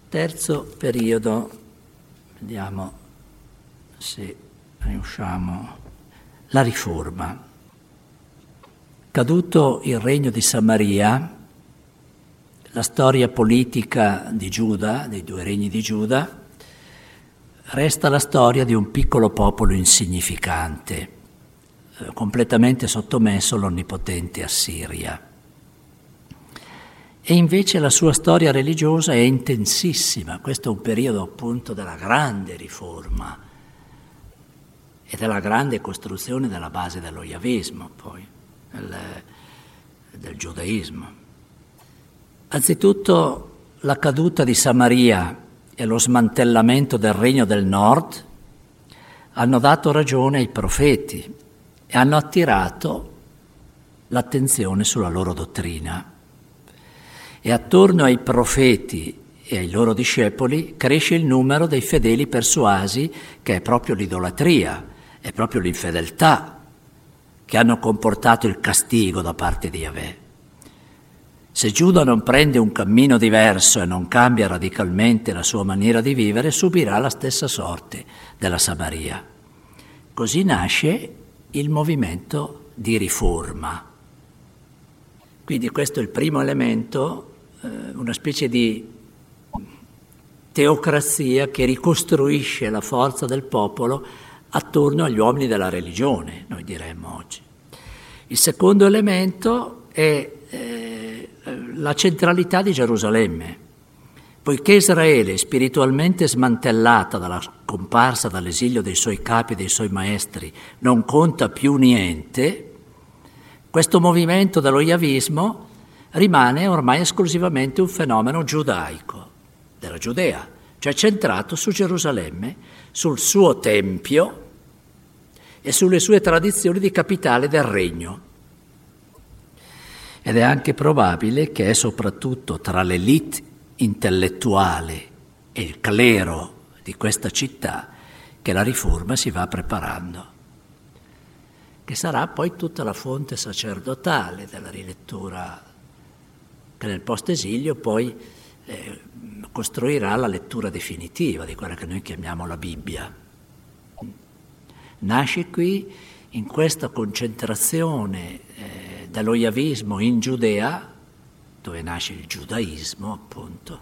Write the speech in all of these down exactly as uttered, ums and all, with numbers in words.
Terzo periodo, vediamo se riusciamo, la riforma. Caduto il regno di Samaria, la storia politica di Giuda, dei due regni di Giuda, resta la storia di un piccolo popolo insignificante, eh, completamente sottomesso all'onnipotente Assiria. E invece la sua storia religiosa è intensissima. Questo è un periodo appunto della grande riforma e della grande costruzione della base dello Yavismo, poi, del, del giudaismo. Anzitutto la caduta di Samaria e lo smantellamento del regno del nord hanno dato ragione ai profeti e hanno attirato l'attenzione sulla loro dottrina. E attorno ai profeti e ai loro discepoli cresce il numero dei fedeli persuasi che è proprio l'idolatria, è proprio l'infedeltà che hanno comportato il castigo da parte di Yahweh. Se Giuda non prende un cammino diverso e non cambia radicalmente la sua maniera di vivere, subirà la stessa sorte della Samaria. Così nasce il movimento di riforma. Quindi questo è il primo elemento, eh, una specie di teocrazia che ricostruisce la forza del popolo attorno agli uomini della religione, noi diremmo oggi. Il secondo elemento è eh, la centralità di Gerusalemme. Poiché Israele, spiritualmente smantellata dalla comparsa dall'esilio dei suoi capi e dei suoi maestri, non conta più niente, questo movimento dello Yavismo rimane ormai esclusivamente un fenomeno giudaico, della Giudea, cioè centrato su Gerusalemme, sul suo tempio e sulle sue tradizioni di capitale del regno. Ed è anche probabile che è soprattutto tra l'élite intellettuale e il clero di questa città che la riforma si va preparando, che sarà poi tutta la fonte sacerdotale della rilettura, che nel post-esilio poi eh, costruirà la lettura definitiva di quella che noi chiamiamo la Bibbia. Nasce qui, in questa concentrazione eh, dello Yavismo in Giudea, dove nasce il giudaismo, appunto,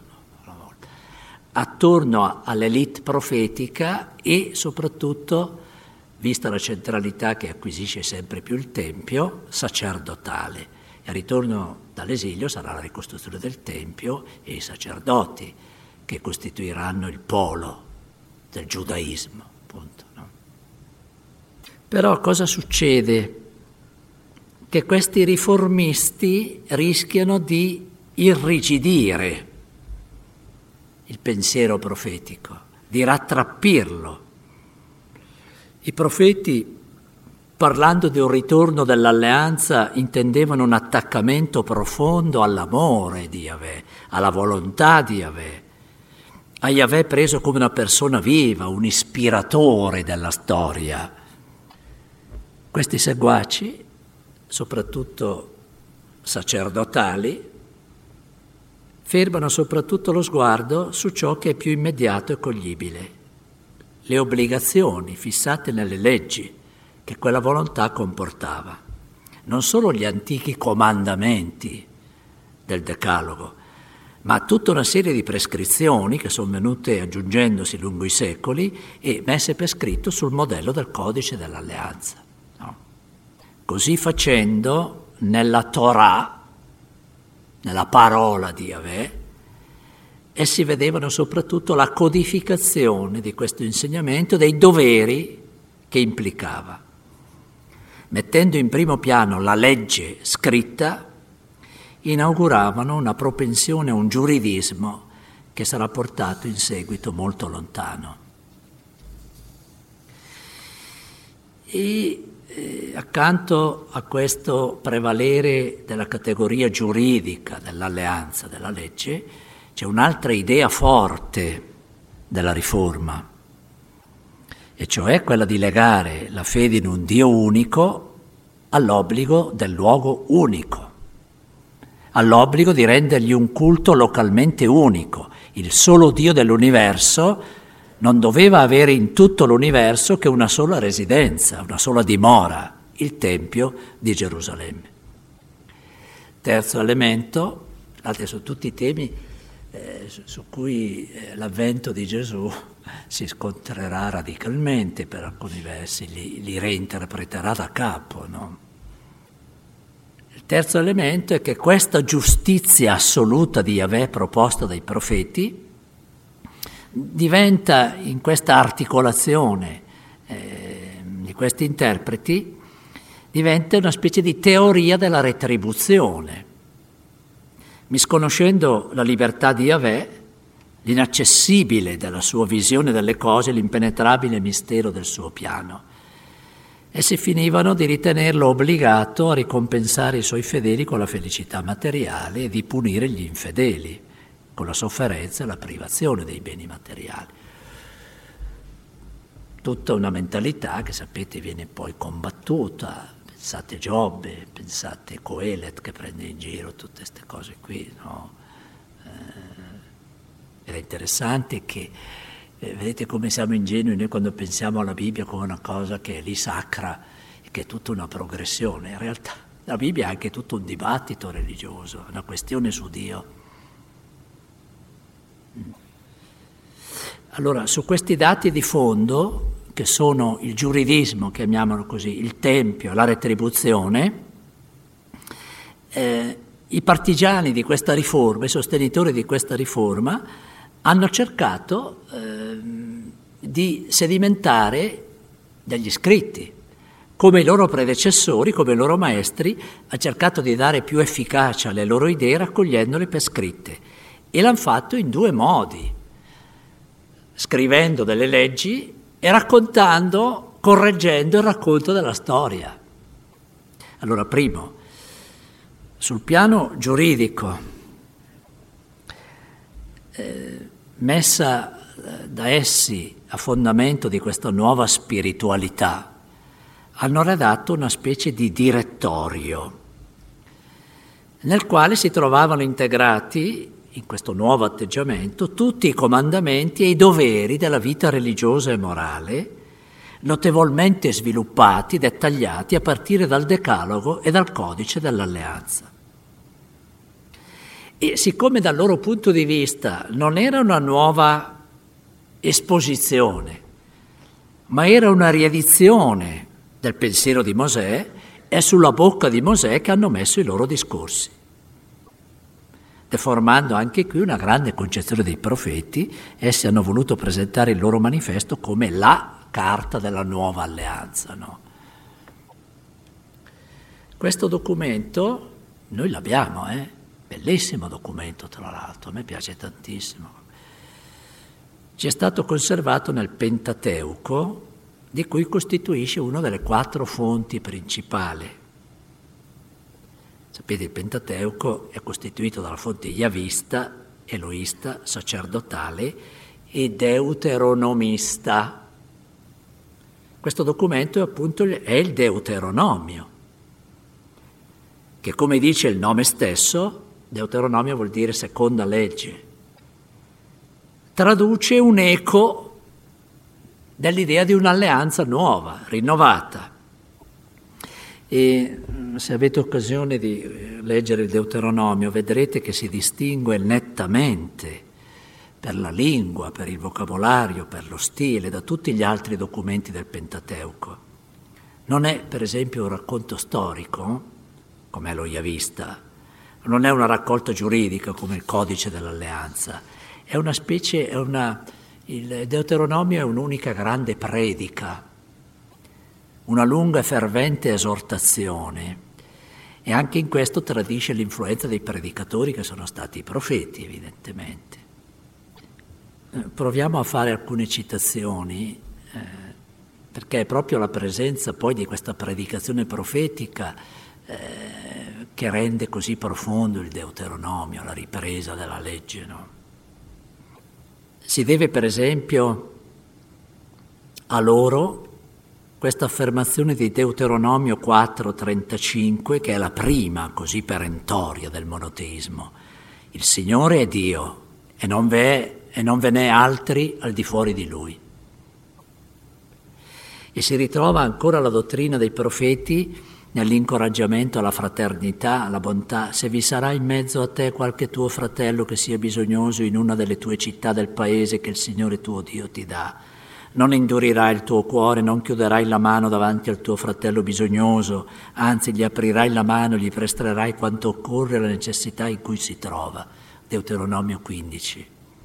attorno all'elite profetica e soprattutto, vista la centralità che acquisisce sempre più il Tempio, sacerdotale. E al ritorno dall'esilio sarà la ricostruzione del Tempio e i sacerdoti che costituiranno il polo del giudaismo, appunto, no? Però cosa succede? Che questi riformisti rischiano di irrigidire il pensiero profetico, di rattrappirlo. I profeti, parlando di un ritorno dell'alleanza, intendevano un attaccamento profondo all'amore di Yahweh, alla volontà di Yahweh, a Yahweh preso come una persona viva, un ispiratore della storia. Questi seguaci, soprattutto sacerdotali, fermano soprattutto lo sguardo su ciò che è più immediato e coglibile, le obbligazioni fissate nelle leggi che quella volontà comportava. Non solo gli antichi comandamenti del Decalogo, ma tutta una serie di prescrizioni che sono venute aggiungendosi lungo i secoli e messe per scritto sul modello del codice dell'alleanza. No? Così facendo, nella Torah, nella parola di Yahweh, essi vedevano soprattutto la codificazione di questo insegnamento, dei doveri che implicava. Mettendo in primo piano la legge scritta, inauguravano una propensione a un giuridismo che sarà portato in seguito molto lontano. E eh, accanto a questo prevalere della categoria giuridica, dell'alleanza, della legge, c'è un'altra idea forte della riforma, e cioè quella di legare la fede in un Dio unico all'obbligo del luogo unico, all'obbligo di rendergli un culto localmente unico, il solo Dio dell'universo non doveva avere in tutto l'universo che una sola residenza, una sola dimora, il Tempio di Gerusalemme. Terzo elemento, altri sono tutti temi eh, su, su cui eh, l'avvento di Gesù si scontrerà radicalmente, per alcuni versi li, li reinterpreterà da capo, no? Il terzo elemento è che questa giustizia assoluta di Yahweh proposta dai profeti diventa, in questa articolazione eh, di questi interpreti, diventa una specie di teoria della retribuzione, misconoscendo la libertà di Yahweh, l'inaccessibile della sua visione delle cose, l'impenetrabile mistero del suo piano. Essi finivano di ritenerlo obbligato a ricompensare i suoi fedeli con la felicità materiale e di punire gli infedeli con la sofferenza e la privazione dei beni materiali. Tutta una mentalità che, sapete, viene poi combattuta. Pensate Giobbe, pensate Coelet che prende in giro tutte queste cose qui, no? Eh, era interessante che, eh, vedete come siamo ingenui noi quando pensiamo alla Bibbia come una cosa che è lì sacra e che è tutta una progressione. In realtà la Bibbia è anche tutto un dibattito religioso, una questione su Dio. Allora, su questi dati di fondo, che sono il giuridismo, chiamiamolo così, il tempio, la retribuzione, eh, i partigiani di questa riforma, i sostenitori di questa riforma, hanno cercato eh, di sedimentare degli scritti, come i loro predecessori, come i loro maestri, ha cercato di dare più efficacia alle loro idee raccogliendole per scritte. E l'hanno fatto in due modi, scrivendo delle leggi e raccontando, correggendo il racconto della storia. Allora, primo, sul piano giuridico, eh, messa da essi a fondamento di questa nuova spiritualità, hanno redatto una specie di direttorio nel quale si trovavano integrati, in questo nuovo atteggiamento, tutti i comandamenti e i doveri della vita religiosa e morale, notevolmente sviluppati, dettagliati a partire dal Decalogo e dal Codice dell'Alleanza. E siccome dal loro punto di vista non era una nuova esposizione, ma era una riedizione del pensiero di Mosè, è sulla bocca di Mosè che hanno messo i loro discorsi, deformando anche qui una grande concezione dei profeti. Essi hanno voluto presentare il loro manifesto come la carta della nuova alleanza, no? Questo documento noi l'abbiamo, eh? Bellissimo documento, tra l'altro, a me piace tantissimo. Ci è stato conservato nel Pentateuco, di cui costituisce una delle quattro fonti principali. Sapete, il Pentateuco è costituito dalla fonte yavista, eloista, sacerdotale e deuteronomista. Questo documento è appunto è il Deuteronomio, che, come dice il nome stesso, Deuteronomio vuol dire seconda legge. Traduce un eco dell'idea di un'alleanza nuova, rinnovata. E se avete occasione di leggere il Deuteronomio, vedrete che si distingue nettamente per la lingua, per il vocabolario, per lo stile, da tutti gli altri documenti del Pentateuco. Non è, per esempio, un racconto storico, come è lo Yavista, non è una raccolta giuridica come il Codice dell'Alleanza, è una specie, è una, il Deuteronomio è un'unica grande predica, una lunga e fervente esortazione, e anche in questo tradisce l'influenza dei predicatori che sono stati i profeti, evidentemente. Proviamo a fare alcune citazioni, eh, perché è proprio la presenza poi di questa predicazione profetica eh, che rende così profondo il Deuteronomio, la ripresa della legge, no? Si deve, per esempio, a loro questa affermazione di Deuteronomio quattro trentacinque, che è la prima così perentoria del monoteismo. Il Signore è Dio e non ve è, e non ve n'è altri al di fuori di lui. E si ritrova ancora la dottrina dei profeti nell'incoraggiamento alla fraternità, alla bontà. Se vi sarà in mezzo a te qualche tuo fratello che sia bisognoso in una delle tue città del paese che il Signore tuo Dio ti dà, non indurirai il tuo cuore, non chiuderai la mano davanti al tuo fratello bisognoso, anzi gli aprirai la mano, gli presterai quanto occorre alla necessità in cui si trova. Deuteronomio quindici.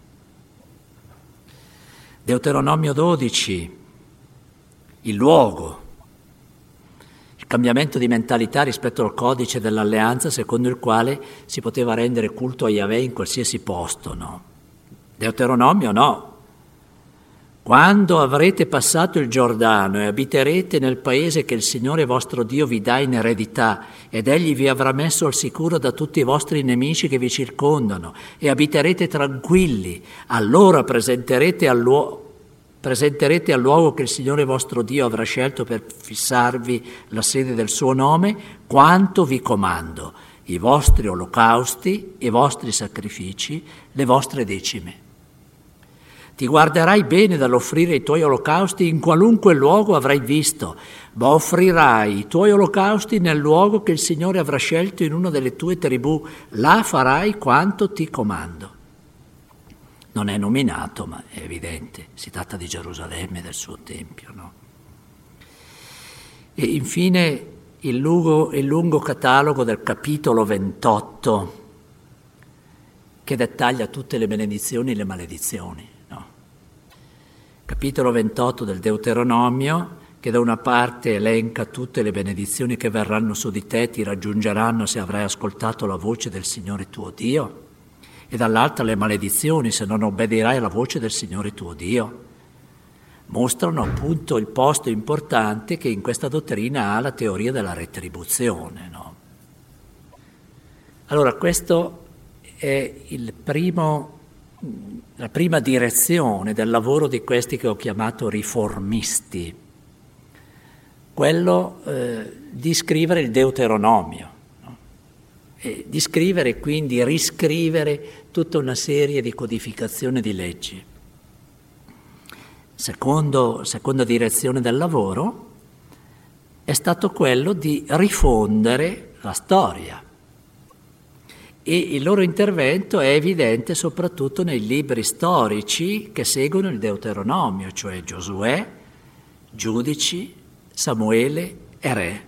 Deuteronomio dodici, il luogo. Cambiamento di mentalità rispetto al codice dell'alleanza secondo il quale si poteva rendere culto a Yahweh in qualsiasi posto, no? Deuteronomio no. Quando avrete passato il Giordano e abiterete nel paese che il Signore vostro Dio vi dà in eredità, ed Egli vi avrà messo al sicuro da tutti i vostri nemici che vi circondano, e abiterete tranquilli, allora presenterete al luogo Presenterete al luogo che il Signore vostro Dio avrà scelto per fissarvi la sede del suo nome, quanto vi comando, i vostri olocausti, i vostri sacrifici, le vostre decime. Ti guarderai bene dall'offrire i tuoi olocausti in qualunque luogo avrai visto, ma offrirai i tuoi olocausti nel luogo che il Signore avrà scelto in una delle tue tribù, là farai quanto ti comando. Non è nominato, ma è evidente, si tratta di Gerusalemme e del suo Tempio, no? E infine il lungo, il lungo catalogo del capitolo ventotto, che dettaglia tutte le benedizioni e le maledizioni, no? Capitolo ventotto del Deuteronomio, che da una parte elenca tutte le benedizioni che verranno su di te, ti raggiungeranno se avrai ascoltato la voce del Signore tuo Dio, e dall'altra le maledizioni se non obbedirai alla voce del Signore tuo Dio. Mostrano appunto il posto importante che in questa dottrina ha la teoria della retribuzione, no? Allora, questo è il primo, la prima direzione del lavoro di questi che ho chiamato riformisti, quello eh, di scrivere il Deuteronomio, no? E di scrivere e quindi riscrivere tutta una serie di codificazioni di leggi. Secondo, seconda direzione del lavoro è stato quello di rifondere la storia, e il loro intervento è evidente soprattutto nei libri storici che seguono il Deuteronomio, cioè Giosuè, Giudici, Samuele e Re.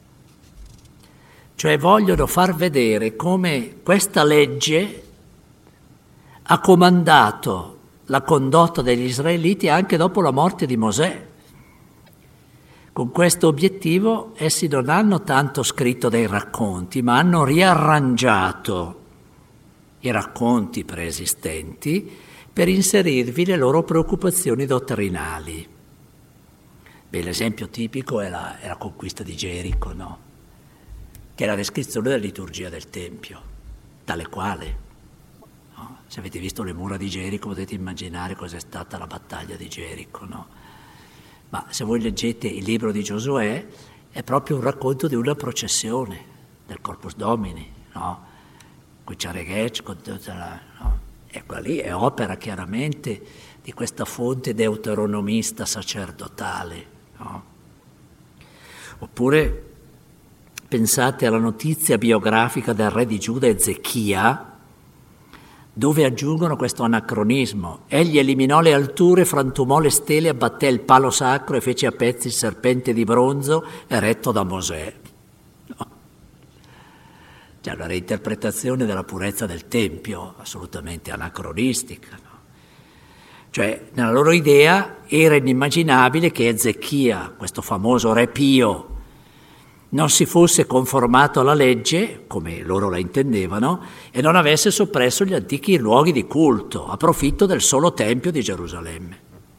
Cioè vogliono far vedere come questa legge ha comandato la condotta degli israeliti anche dopo la morte di Mosè. Con questo obiettivo essi non hanno tanto scritto dei racconti, ma hanno riarrangiato i racconti preesistenti per inserirvi le loro preoccupazioni dottrinali. Beh, l'esempio tipico è la, è la conquista di Gerico, no? Che è la descrizione della liturgia del Tempio, tale quale. Se avete visto le mura di Gerico potete immaginare cos'è stata la battaglia di Gerico, no? Ma se voi leggete il libro di Giosuè è proprio un racconto di una processione del Corpus Domini, no? Con Ciaregec, con tutta la, no? E quella lì è opera chiaramente di questa fonte deuteronomista sacerdotale, no? Oppure pensate alla notizia biografica del re di Giuda Ezechia, dove aggiungono questo anacronismo. Egli eliminò le alture, frantumò le stele, abbatté il palo sacro e fece a pezzi il serpente di bronzo eretto da Mosè. No. C'è una reinterpretazione della purezza del Tempio, assolutamente anacronistica. No? Cioè, nella loro idea era inimmaginabile che Ezechia, questo famoso re pio, non si fosse conformato alla legge, come loro la intendevano, e non avesse soppresso gli antichi luoghi di culto, a profitto del solo Tempio di Gerusalemme.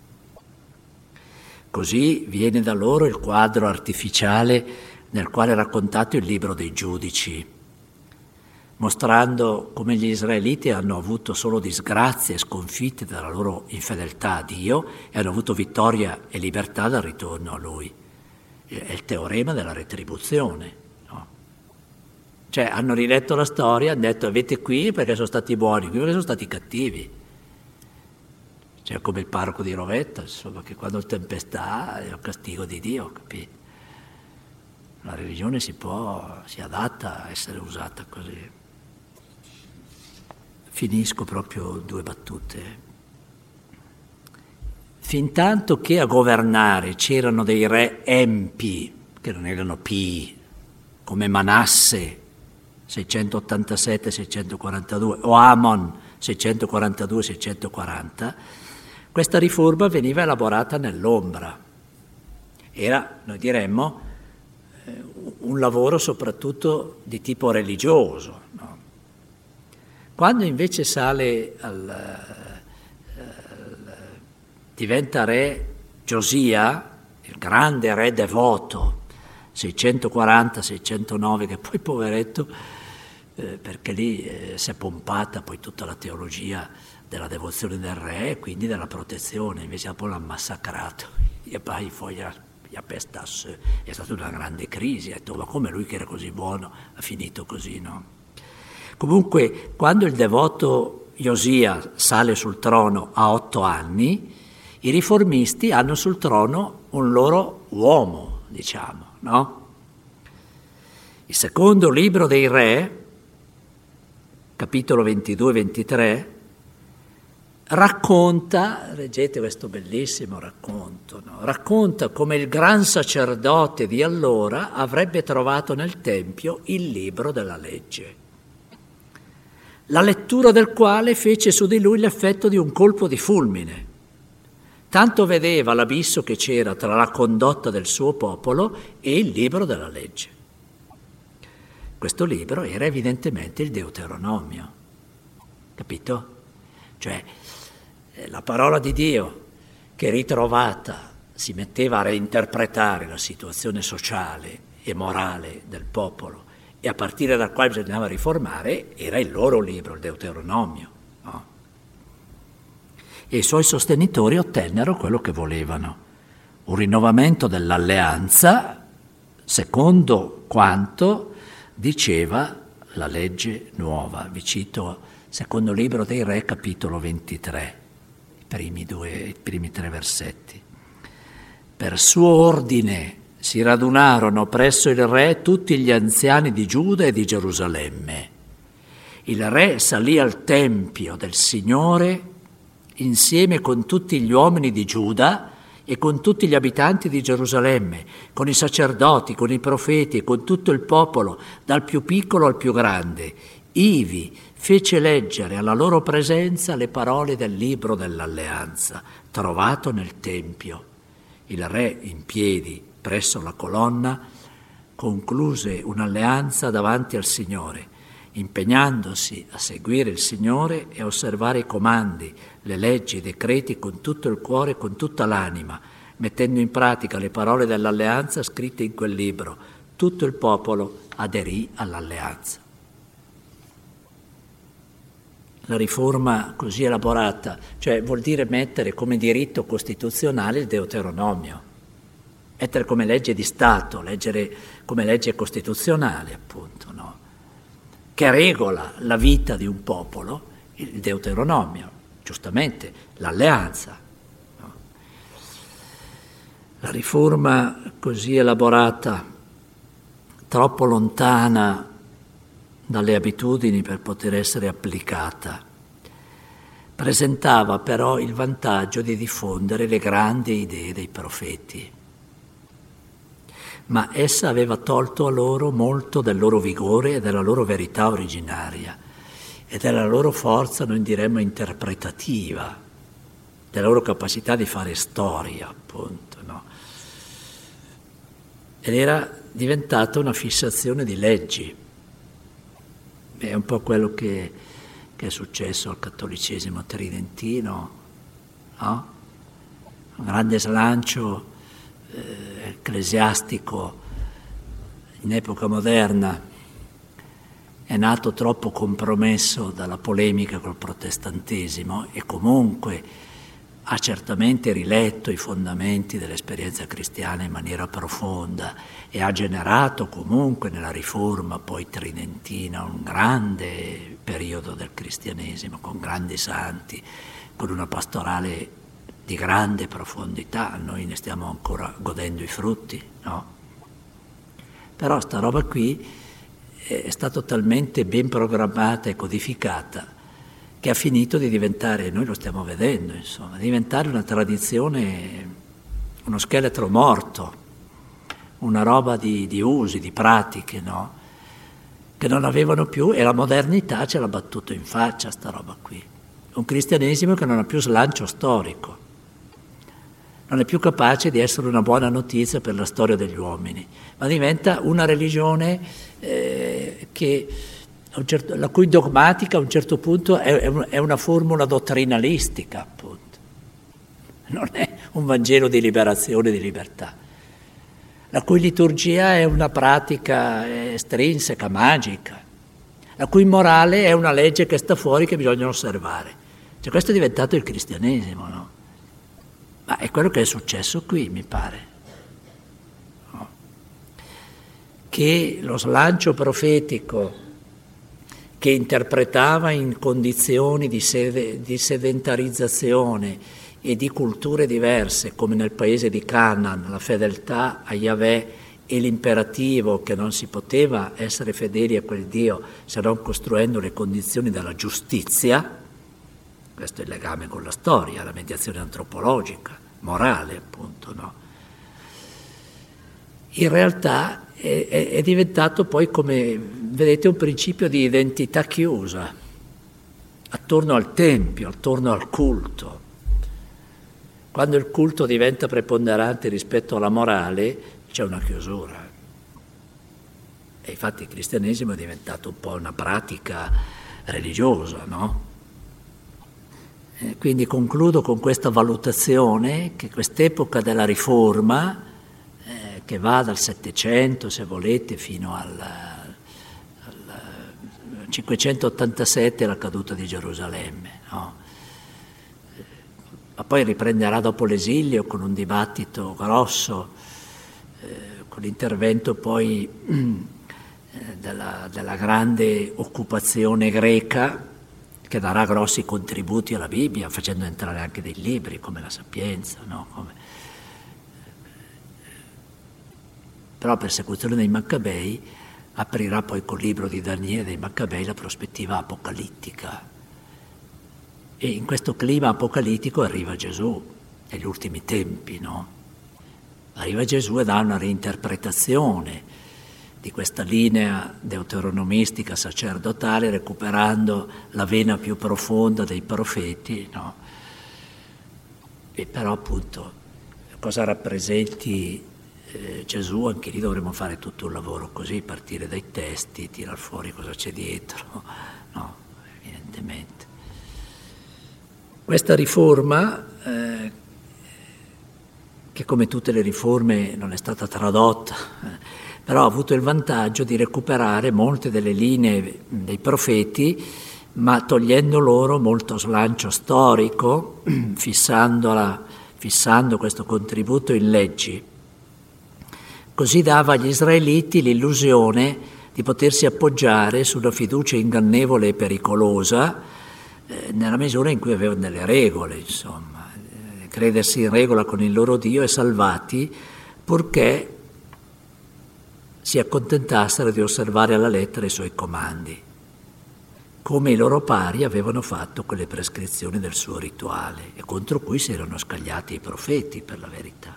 Così viene da loro il quadro artificiale nel quale è raccontato il libro dei Giudici, mostrando come gli israeliti hanno avuto solo disgrazie e sconfitte dalla loro infedeltà a Dio e hanno avuto vittoria e libertà dal ritorno a Lui. È il teorema della retribuzione, no? Cioè hanno riletto la storia, hanno detto avete qui perché sono stati buoni, qui perché sono stati cattivi. Cioè come il parroco di Rovetta, insomma, che quando il tempestà è un castigo di Dio, capito? La religione si può, si adatta a essere usata così. Finisco proprio due battute. Fintanto che a governare c'erano dei re empi, che non erano pii, come Manasse, seicentottantasette seicentoquarantadue, o Amon, seicentoquarantadue seicentoquaranta, questa riforma veniva elaborata nell'ombra. Era, noi diremmo, un lavoro soprattutto di tipo religioso. No? Quando invece sale al, al, diventa re Giosia, il grande re devoto, seicentoquaranta seicentonove, che poi poveretto, eh, perché lì eh, si è pompata poi tutta la teologia della devozione del re e quindi della protezione, invece dopo l'ha massacrato, e poi poi Pestas, è stata una grande crisi, ha detto ma come lui che era così buono ha finito così, no? Comunque quando il devoto Josia sale sul trono a otto anni, i riformisti hanno sul trono un loro uomo, diciamo, no? Il secondo libro dei re, capitolo ventidue ventitré, racconta, leggete questo bellissimo racconto, no? Racconta come il gran sacerdote di allora avrebbe trovato nel Tempio il libro della legge, la lettura del quale fece su di lui l'effetto di un colpo di fulmine. Tanto vedeva l'abisso che c'era tra la condotta del suo popolo e il libro della legge. Questo libro era evidentemente il Deuteronomio, capito? Cioè, la parola di Dio che ritrovata si metteva a reinterpretare la situazione sociale e morale del popolo e a partire dal quale bisognava riformare era il loro libro, il Deuteronomio, no? E i suoi sostenitori ottennero quello che volevano, un rinnovamento dell'alleanza secondo quanto diceva la legge nuova. Vi cito secondo libro dei Re, capitolo ventitré. I primi, due, i primi tre versetti. Per suo ordine si radunarono presso il re tutti gli anziani di Giuda e di Gerusalemme. Il re salì al tempio del Signore insieme con tutti gli uomini di Giuda e con tutti gli abitanti di Gerusalemme, con i sacerdoti, con i profeti e con tutto il popolo, dal più piccolo al più grande. Ivi fece leggere alla loro presenza le parole del libro dell'alleanza, trovato nel Tempio. Il re, in piedi presso la colonna, concluse un'alleanza davanti al Signore, impegnandosi a seguire il Signore e a osservare i comandi, le leggi, i decreti con tutto il cuore e con tutta l'anima, mettendo in pratica le parole dell'alleanza scritte in quel libro. Tutto il popolo aderì all'alleanza. La riforma così elaborata, cioè vuol dire mettere come diritto costituzionale il Deuteronomio, mettere come legge di Stato, leggere come legge costituzionale, appunto, no? Che regola la vita di un popolo, il Deuteronomio, giustamente, l'alleanza. No? La riforma così elaborata, troppo lontana dalle abitudini per poter essere applicata, presentava però il vantaggio di diffondere le grandi idee dei profeti. Ma essa aveva tolto a loro molto del loro vigore e della loro verità originaria e della loro forza, noi diremmo, interpretativa, della loro capacità di fare storia, appunto, no? Ed era diventata una fissazione di leggi. È un po' quello che, che è successo al cattolicesimo tridentino, no? Un grande slancio eh, ecclesiastico in epoca moderna è nato troppo compromesso dalla polemica col protestantesimo e comunque ha certamente riletto i fondamenti dell'esperienza cristiana in maniera profonda e ha generato comunque nella riforma poi tridentina un grande periodo del cristianesimo, con grandi santi, con una pastorale di grande profondità. Noi ne stiamo ancora godendo i frutti, no? Però sta roba qui è stata talmente ben programmata e codificata che ha finito di diventare, noi lo stiamo vedendo, insomma, diventare una tradizione, uno scheletro morto, una roba di, di usi, di pratiche, no? Che non avevano più, e la modernità ce l'ha battuto in faccia, sta roba qui. Un cristianesimo che non ha più slancio storico, non è più capace di essere una buona notizia per la storia degli uomini, ma diventa una religione eh, che... Certo, la cui dogmatica a un certo punto è, è una formula dottrinalistica, appunto. Non è un Vangelo di liberazione, di libertà. La cui liturgia è una pratica estrinseca, magica. La cui morale è una legge che sta fuori, che bisogna osservare. Cioè, questo è diventato il cristianesimo, no? Ma è quello che è successo qui, mi pare. No? Che lo slancio profetico che interpretava in condizioni di, sede, di sedentarizzazione e di culture diverse, come nel paese di Canaan, la fedeltà a Yahweh e l'imperativo che non si poteva essere fedeli a quel Dio se non costruendo le condizioni della giustizia. Questo è il legame con la storia, la mediazione antropologica, morale, appunto, no? In realtà è, è, è diventato poi, come vedete, un principio di identità chiusa, attorno al tempio, attorno al culto. Quando il culto diventa preponderante rispetto alla morale, c'è una chiusura. E infatti il cristianesimo è diventato un po' una pratica religiosa, no? E quindi concludo con questa valutazione che quest'epoca della Riforma, che va dal Settecento, se volete, fino al, al cinquecentottantasette, la caduta di Gerusalemme, no? Ma poi riprenderà dopo l'esilio con un dibattito grosso, eh, con l'intervento poi eh, della, della grande occupazione greca, che darà grossi contributi alla Bibbia, facendo entrare anche dei libri come la Sapienza, no? Come Però la persecuzione dei Maccabei aprirà poi col libro di Daniele dei Maccabei la prospettiva apocalittica. E in questo clima apocalittico arriva Gesù, negli ultimi tempi, no? Arriva Gesù e dà una reinterpretazione di questa linea deuteronomistica sacerdotale, recuperando la vena più profonda dei profeti, no? E però appunto cosa rappresenti Eh, Gesù, anche lì dovremmo fare tutto un lavoro così, partire dai testi, tirar fuori cosa c'è dietro, no, evidentemente. Questa riforma, eh, che come tutte le riforme non è stata tradotta, eh, però ha avuto il vantaggio di recuperare molte delle linee dei profeti, ma togliendo loro molto slancio storico, fissandola, fissando questo contributo in leggi. Così dava agli israeliti l'illusione di potersi appoggiare sulla fiducia ingannevole e pericolosa, eh, nella misura in cui avevano delle regole, insomma, eh, credersi in regola con il loro Dio e salvati, purché si accontentassero di osservare alla lettera i suoi comandi, come i loro pari avevano fatto con le prescrizioni del suo rituale, e contro cui si erano scagliati i profeti, per la verità.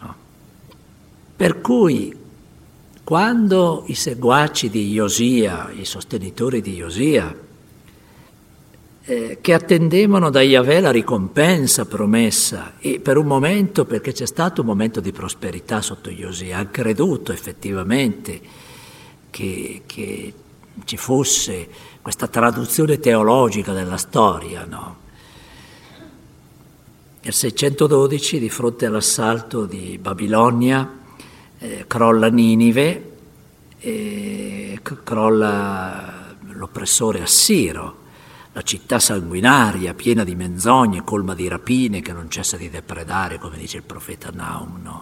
Per cui, quando i seguaci di Iosia, i sostenitori di Iosia, eh, che attendevano da Yahweh la ricompensa promessa, e per un momento, perché c'è stato un momento di prosperità sotto Iosia, hanno creduto effettivamente che, che ci fosse questa traduzione teologica della storia, no? Nel seicentododici, di fronte all'assalto di Babilonia, Eh, crolla Ninive, eh, crolla l'oppressore assiro, la città sanguinaria, piena di menzogne, colma di rapine, che non cessa di depredare, come dice il profeta Naum, no?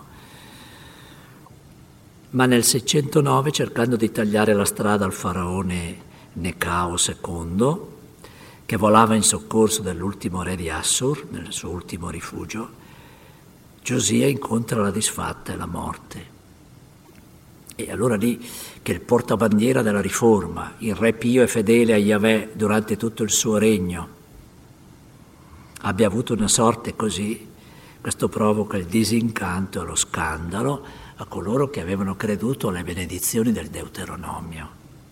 Ma nel seicentonove, cercando di tagliare la strada al faraone Necao secondo, che volava in soccorso dell'ultimo re di Assur, nel suo ultimo rifugio, Giosia incontra la disfatta e la morte. E allora lì che il portabandiera della riforma, il re pio e fedele a Yahweh durante tutto il suo regno, abbia avuto una sorte così, questo provoca il disincanto e lo scandalo a coloro che avevano creduto alle benedizioni del Deuteronomio.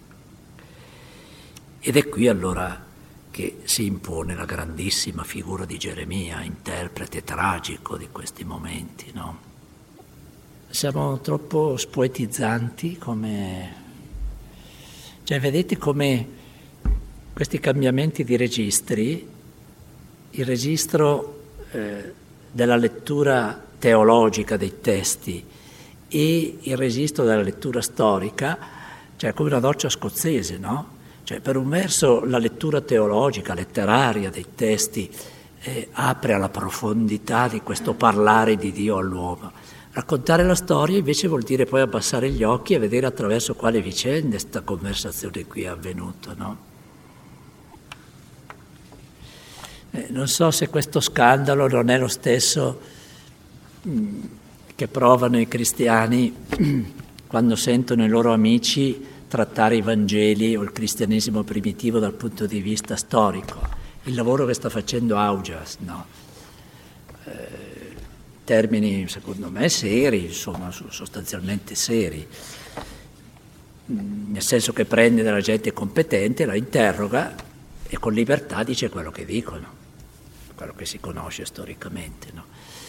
Ed è qui allora che si impone la grandissima figura di Geremia, interprete tragico di questi momenti, no? Siamo troppo spoetizzanti, come... Cioè, vedete come questi cambiamenti di registri, il registro eh, della lettura teologica dei testi e il registro della lettura storica, cioè come una doccia scozzese, no? Cioè, per un verso la lettura teologica, letteraria dei testi eh, apre alla profondità di questo parlare di Dio all'uomo. Raccontare la storia invece vuol dire poi abbassare gli occhi e vedere attraverso quale vicende questa conversazione qui è avvenuta, no? Eh, non so se questo scandalo non è lo stesso mh, che provano i cristiani quando sentono i loro amici trattare i Vangeli o il cristianesimo primitivo dal punto di vista storico. Il lavoro che sta facendo Augias, no? Eh, termini secondo me seri, insomma sostanzialmente seri, nel senso che prende della gente competente, la interroga e con libertà dice quello che dicono, quello che si conosce storicamente, no?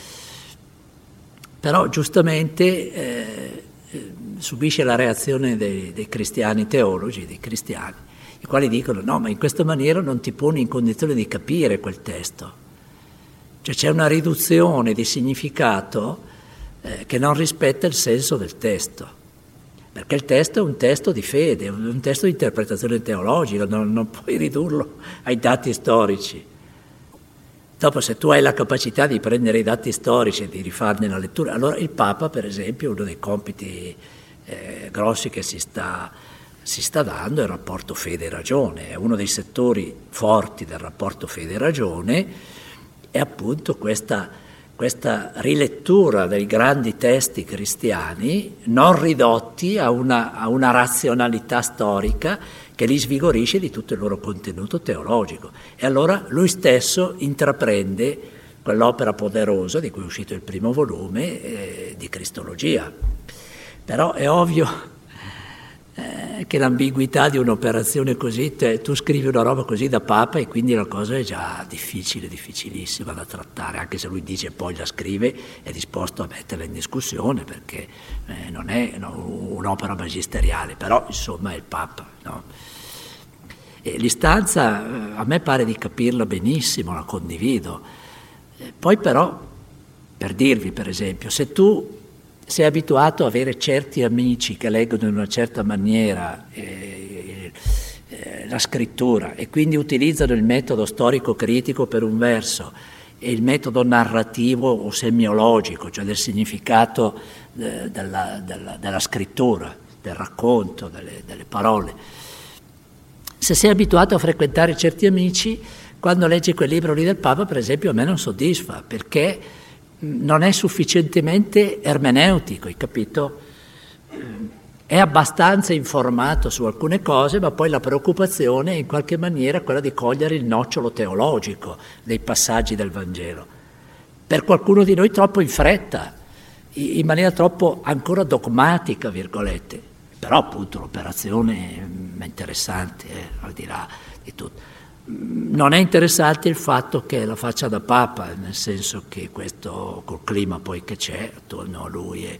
Però giustamente eh, subisce la reazione dei, dei cristiani teologi, dei cristiani, i quali dicono no, ma in questa maniera non ti poni in condizione di capire quel testo. Cioè c'è una riduzione di significato eh, che non rispetta il senso del testo, perché il testo è un testo di fede, un testo di interpretazione teologica, non, non puoi ridurlo ai dati storici. Dopo, se tu hai la capacità di prendere i dati storici e di rifarne la lettura, allora il Papa, per esempio, uno dei compiti eh, grossi che si sta, si sta dando è il rapporto fede-ragione, è uno dei settori forti del rapporto fede-ragione, è appunto questa, questa rilettura dei grandi testi cristiani non ridotti a una, a una razionalità storica che li svigorisce di tutto il loro contenuto teologico. E allora lui stesso intraprende quell'opera poderosa di cui è uscito il primo volume eh, di Cristologia. Però è ovvio eh, che l'ambiguità di un'operazione così, te, tu scrivi una roba così da Papa e quindi la cosa è già difficile, difficilissima da trattare, anche se lui dice poi la scrive, è disposto a metterla in discussione perché eh, non è no, un'opera magisteriale, però insomma è il Papa, no? E l'istanza eh, a me pare di capirla benissimo, la condivido. Eh, poi però, per dirvi per esempio, se tu sei abituato ad avere certi amici che leggono in una certa maniera eh, eh, la scrittura e quindi utilizzano il metodo storico-critico per un verso e il metodo narrativo o semiologico, cioè del significato eh, della, della, della scrittura, del racconto, delle, delle parole. Se sei abituato a frequentare certi amici, quando leggi quel libro lì del Papa, per esempio, a me non soddisfa, perché non è sufficientemente ermeneutico, hai capito? È abbastanza informato su alcune cose, ma poi la preoccupazione è in qualche maniera quella di cogliere il nocciolo teologico dei passaggi del Vangelo. Per qualcuno di noi troppo in fretta, in maniera troppo ancora dogmatica, virgolette. Però appunto l'operazione è interessante, eh, al di là di tutto. Non è interessante il fatto che la faccia da Papa, nel senso che questo, col clima poi che c'è attorno a lui e,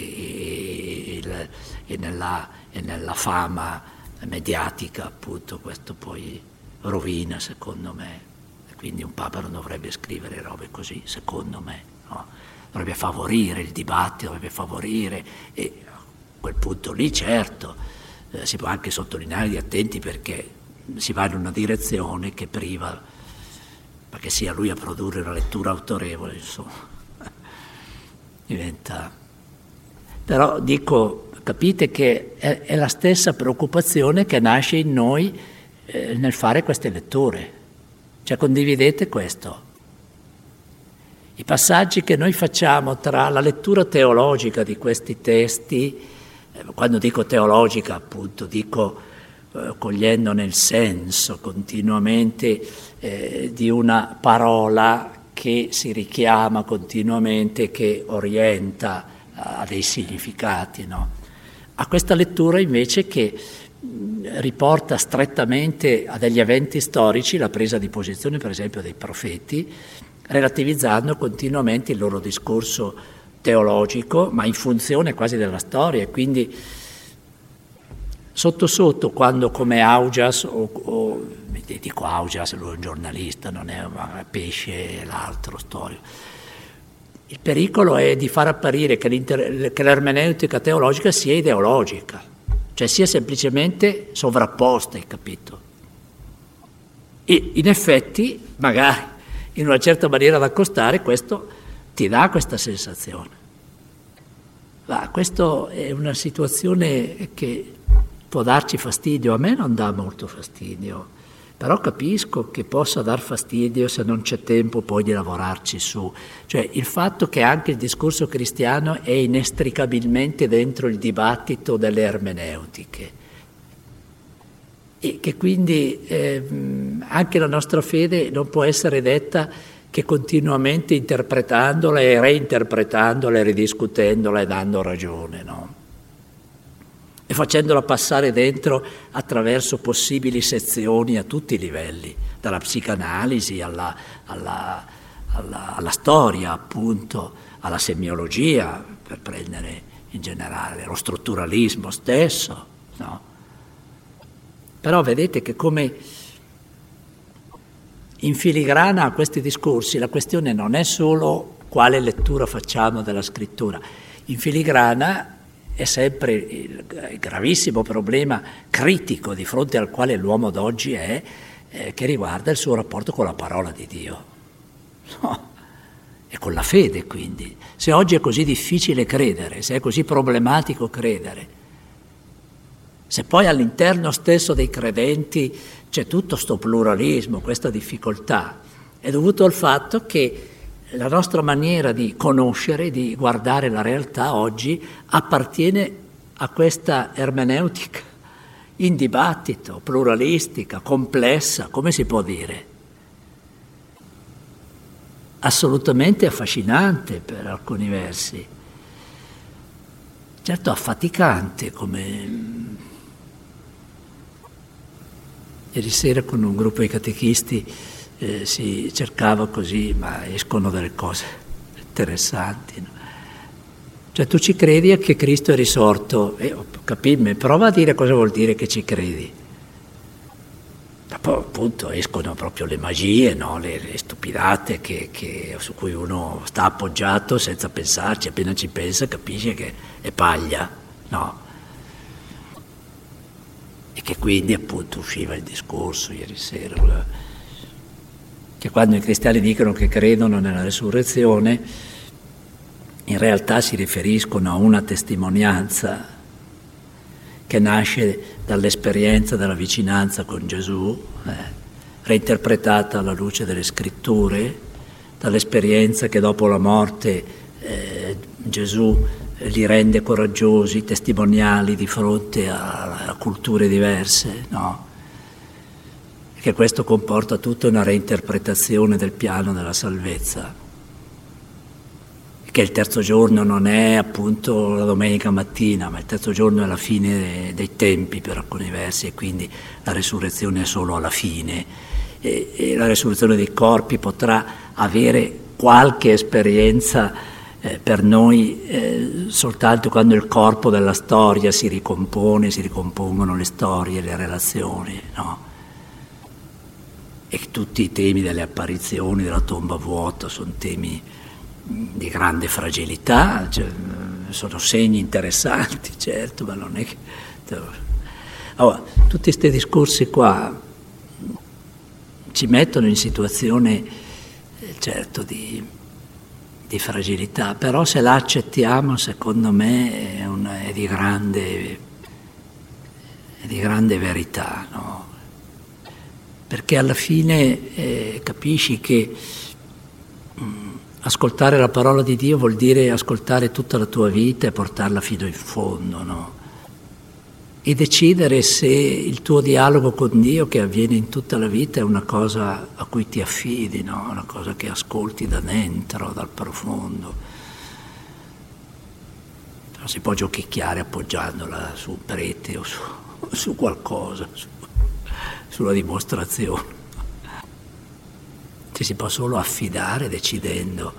e, e, e, nella, e nella fama mediatica, appunto, questo poi rovina, secondo me. Quindi un Papa non dovrebbe scrivere robe così, secondo me, no? Dovrebbe favorire il dibattito, dovrebbe favorire, e a quel punto lì certo eh, si può anche sottolineare di attenti perché si va in una direzione che priva, perché sia lui a produrre una lettura autorevole, insomma, diventa... Però dico, capite che è, è la stessa preoccupazione che nasce in noi eh, nel fare queste letture. Cioè, condividete questo. I passaggi che noi facciamo tra la lettura teologica di questi testi, eh, quando dico teologica, appunto, dico eh, cogliendo nel senso continuamente eh, di una parola che si richiama continuamente, che orienta a dei significati, no? A questa lettura invece che riporta strettamente a degli eventi storici la presa di posizione, per esempio, dei profeti, relativizzando continuamente il loro discorso teologico, ma in funzione quasi della storia. Quindi sotto sotto, quando come Augias, o, o dico Augias, lui è un giornalista, non è un pesce l'altro storico, il pericolo è di far apparire che, che l'ermeneutica teologica sia ideologica, cioè sia semplicemente sovrapposta, hai capito? E in effetti, magari, in una certa maniera da accostare, questo ti dà questa sensazione. Ma questa è una situazione che può darci fastidio, a me non dà molto fastidio, però capisco che possa dar fastidio se non c'è tempo poi di lavorarci su. Cioè il fatto che anche il discorso cristiano è inestricabilmente dentro il dibattito delle ermeneutiche e che quindi eh, anche la nostra fede non può essere detta che continuamente interpretandola e reinterpretandola e ridiscutendola e dando ragione, no? E facendola passare dentro attraverso possibili sezioni a tutti i livelli, dalla psicanalisi alla, alla, alla, alla storia, appunto, alla semiologia, per prendere in generale, lo strutturalismo stesso, no? Però vedete che come in filigrana a questi discorsi la questione non è solo quale lettura facciamo della scrittura, in filigrana è sempre il gravissimo problema critico di fronte al quale l'uomo d'oggi è, eh, che riguarda il suo rapporto con la parola di Dio, no? E con la fede, quindi. Se oggi è così difficile credere, se è così problematico credere, se poi all'interno stesso dei credenti c'è tutto sto pluralismo, questa difficoltà, è dovuto al fatto che la nostra maniera di conoscere, di guardare la realtà oggi appartiene a questa ermeneutica in dibattito, pluralistica, complessa, come si può dire? Assolutamente affascinante per alcuni versi, certo affaticante, come ieri sera con un gruppo di catechisti Eh, si cercava così, ma escono delle cose interessanti, no? Cioè tu ci credi che Cristo è risorto, eh, capime, prova a dire cosa vuol dire che ci credi. Dopo appunto escono proprio le magie, no? le, le stupidate che, che, su cui uno sta appoggiato senza pensarci, appena ci pensa capisce che è paglia, no? E che quindi appunto usciva il discorso ieri sera, che quando i cristiani dicono che credono nella resurrezione, in realtà si riferiscono a una testimonianza che nasce dall'esperienza della vicinanza con Gesù, eh, reinterpretata alla luce delle scritture, dall'esperienza che dopo la morte eh, Gesù li rende coraggiosi, testimoniali di fronte a, a culture diverse, no? Che questo comporta tutta una reinterpretazione del piano della salvezza, che il terzo giorno non è appunto la domenica mattina, ma il terzo giorno è la fine dei tempi per alcuni versi, e quindi la resurrezione è solo alla fine, e, e la resurrezione dei corpi potrà avere qualche esperienza eh, per noi eh, soltanto quando il corpo della storia si ricompone, si ricompongono le storie, le relazioni, no? E tutti i temi delle apparizioni, della tomba vuota, sono temi di grande fragilità, cioè, sono segni interessanti, certo, ma non è che... Allora, tutti questi discorsi qua ci mettono in situazione, eh, certo, di, di fragilità, però se la accettiamo, secondo me, è, una, è, di, grande, è di grande verità, no? Perché alla fine eh, capisci che mh, ascoltare la parola di Dio vuol dire ascoltare tutta la tua vita e portarla fino in fondo, no? E decidere se il tuo dialogo con Dio, che avviene in tutta la vita, è una cosa a cui ti affidi, no? Una cosa che ascolti da dentro, dal profondo. Non si può giochicchiare appoggiandola su un prete o su, su qualcosa, su, sulla dimostrazione. Ci si può solo affidare decidendo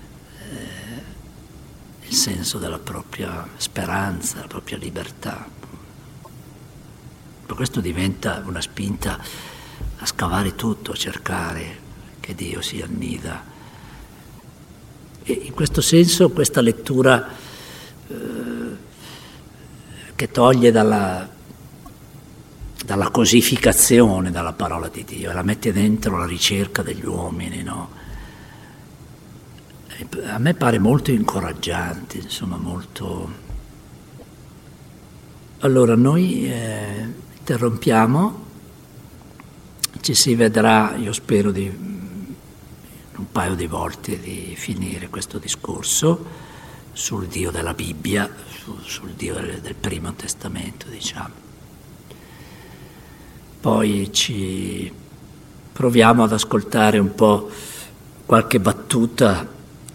eh, il senso della propria speranza, la propria libertà. Questo diventa una spinta a scavare tutto, a cercare che Dio si annida. E in questo senso questa lettura eh, che toglie dalla, dalla cosificazione dalla parola di Dio e la mette dentro la ricerca degli uomini, no? A me pare molto incoraggiante, insomma, molto... Allora noi... Eh, interrompiamo, ci si vedrà, io spero di un paio di volte di finire questo discorso sul Dio della Bibbia, su, sul Dio del, del Primo Testamento, diciamo. Poi ci proviamo ad ascoltare un po' qualche battuta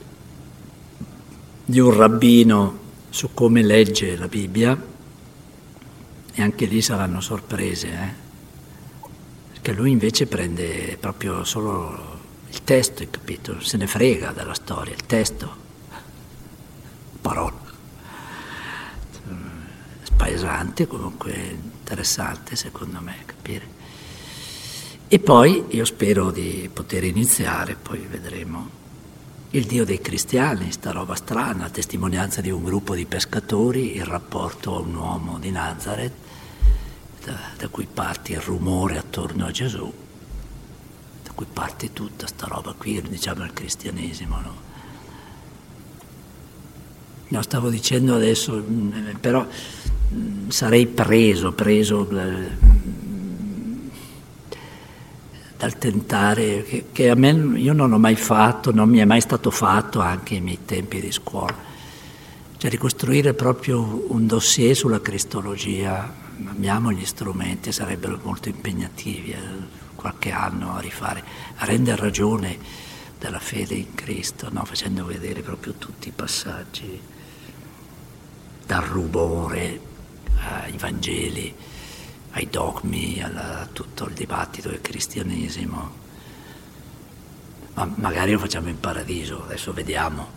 di un rabbino su come legge la Bibbia. E anche lì saranno sorprese, eh? Perché lui invece prende proprio solo il testo, il capitolo, se ne frega della storia, il testo, parola. Spaesante, comunque interessante secondo me capire. E poi io spero di poter iniziare, poi vedremo il Dio dei cristiani, sta roba strana, la testimonianza di un gruppo di pescatori, il rapporto a un uomo di Nazareth, da, da cui parte il rumore attorno a Gesù, da cui parte tutta sta roba qui, diciamo il cristianesimo, no? No, stavo dicendo adesso, però sarei preso, preso dal tentare, che, che a me io non ho mai fatto, non mi è mai stato fatto anche ai miei tempi di scuola, cioè ricostruire proprio un dossier sulla cristologia. Abbiamo gli strumenti, sarebbero molto impegnativi, eh, qualche anno a rifare, a rendere ragione della fede in Cristo, no? Facendo vedere proprio tutti i passaggi, dal rubore ai Vangeli, ai dogmi, a tutto il dibattito del cristianesimo. Ma magari lo facciamo in paradiso, adesso vediamo.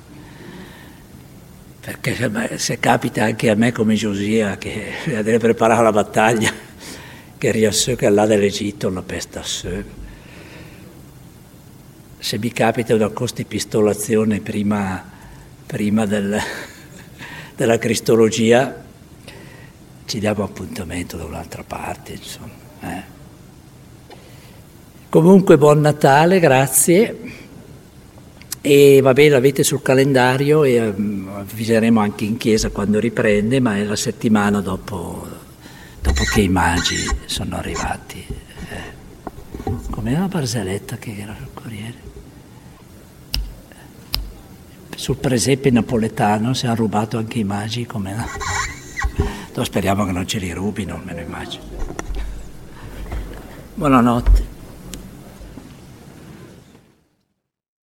Perché se capita anche a me come Giosia, che deve preparare la battaglia, che riassò che là dell'Egitto la peste a sé. Se mi capita una costipistolazione prima, prima del, della cristologia, ci diamo appuntamento da un'altra parte, insomma. Eh. Comunque buon Natale, grazie. E va bene, l'avete sul calendario e um, avviseremo anche in chiesa quando riprende, ma è la settimana dopo, dopo che i magi sono arrivati. Eh. Com'era la barzelletta che era sul Corriere? Sul presepe napoletano si hanno rubato anche i magi, com'era? Speriamo che non ce li rubino, me lo immagino. Buonanotte.